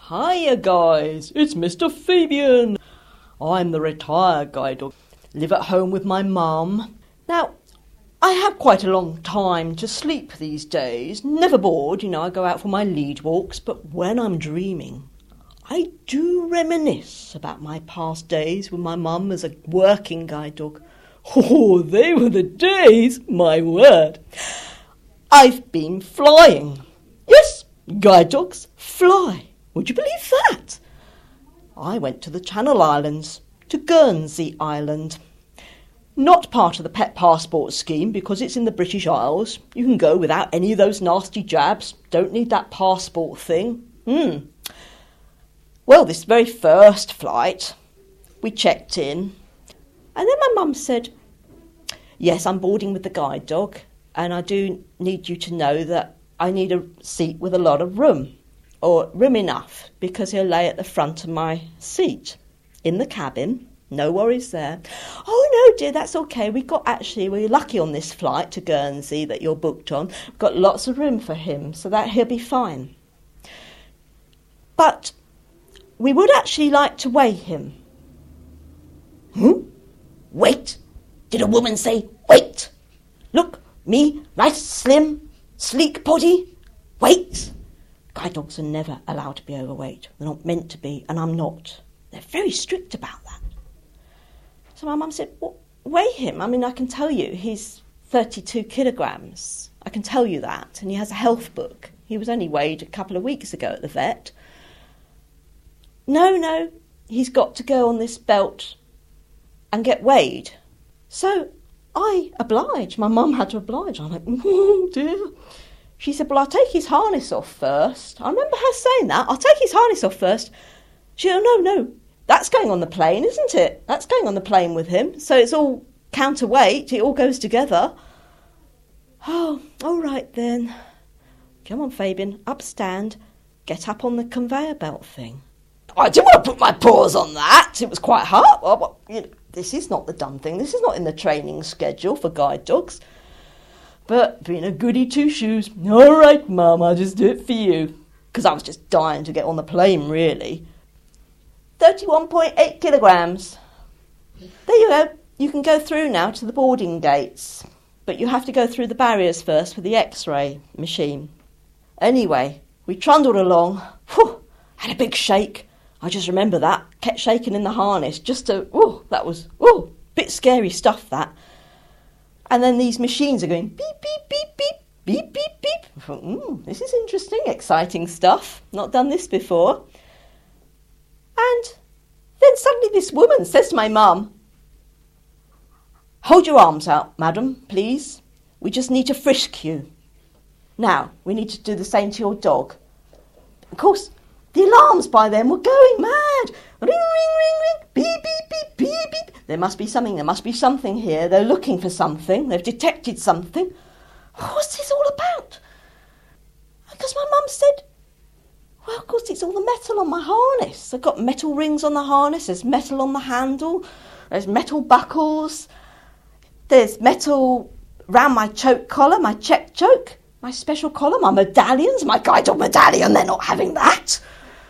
Hiya guys, it's Mr. Fabian. I'm the retired guide dog. Live at home with my mum. Now, I have quite a long time to sleep these days. Never bored, I go out for my lead walks, but when I'm dreaming, I do reminisce about my past days with my mum as a working guide dog. Oh, they were the days, my word. I've been flying. Yes, guide dogs fly. Would you believe that? I went to the Channel Islands, to Guernsey Island. Not part of the pet passport scheme because it's in the British Isles. You can go without any of those nasty jabs. Don't need that passport thing. Well, this very first flight, we checked in, and then my mum said, yes, I'm boarding with the guide dog, and I do need you to know that I need a seat with a lot of room, or room enough, because he'll lay at the front of my seat in the cabin. No worries there. Oh, no, dear, that's okay. We're lucky on this flight to Guernsey that you're booked on. We've got lots of room for him, so that he'll be fine. But we would actually like to weigh him. Wait? Did a woman say wait? Look, me, nice, slim, sleek body. Wait. Guide dogs are never allowed to be overweight. They're not meant to be, and I'm not. They're very strict about that. So my mum said, well, weigh him. I mean, I can tell you he's 32 kilograms. I can tell you that. And he has a health book. He was only weighed a couple of weeks ago at the vet. No, he's got to go on this belt and get weighed. So I obliged. My mum had to oblige. I'm like, oh dear. She said, well, I'll take his harness off first. I remember her saying that. I'll take his harness off first. She said, oh, no. That's going on the plane, isn't it? That's going on the plane with him. So it's all counterweight. It all goes together. Oh, all right then. Come on, Fabian. Upstand. Get up on the conveyor belt thing. I didn't want to put my paws on that. It was quite hard. This is not the done thing. This is not in the training schedule for guide dogs. But being a goody two-shoes, all right, Mum, I'll just do it for you. Because I was just dying to get on the plane, really. 31.8 kilograms. There you go. You can go through now to the boarding gates. But you have to go through the barriers first with the X-ray machine. Anyway, we trundled along. Had a big shake. I just remember that. Kept shaking in the harness that was bit scary stuff, that. And then these machines are going beep, beep, beep, beep, beep, beep, beep. I thought, this is interesting, exciting stuff. Not done this before. And then suddenly this woman says to my mum, hold your arms out, madam, please. We just need to frisk you. Now, we need to do the same to your dog. Of course, the alarms by then were going mad. Ring, ring, ring, ring, beep, beep, beep, beep, beep. There must be something here. They're looking for something. They've detected something. What's this all about? Because my mum said, well, of course, it's all the metal on my harness. I've got metal rings on the harness. There's metal on the handle. There's metal buckles. There's metal round my choke collar, my check choke, my special collar, my medallions, my guide dog medallion. They're not having that.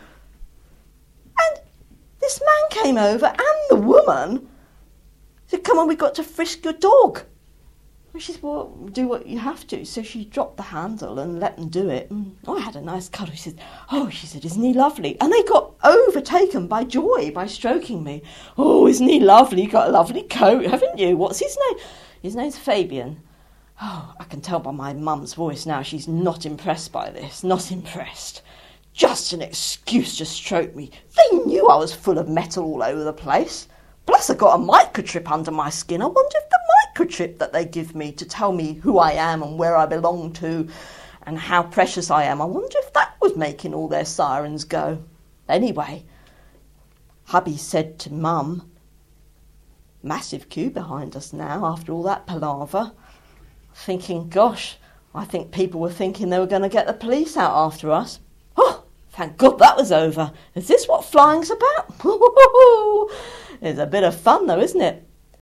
And this man came over and the woman said, come on, we've got to frisk your dog. And she said, well, do what you have to. So she dropped the handle and let them do it. And I had a nice cuddle. She said, isn't he lovely? And they got overtaken by joy by stroking me. Oh, isn't he lovely? You've got a lovely coat, haven't you? What's his name? His name's Fabian. Oh, I can tell by my mum's voice now she's not impressed by this. Not impressed. Just an excuse to stroke me. They knew I was full of metal all over the place. Plus I got a microchip under my skin. I wonder if the microchip that they give me to tell me who I am and where I belong to and how precious I am, I wonder if that was making all their sirens go. Anyway, hubby said to Mum, massive queue behind us now after all that palaver, thinking, gosh, I think people were thinking they were going to get the police out after us. Oh, thank God that was over. Is this what flying's about? It's a bit of fun though, isn't it?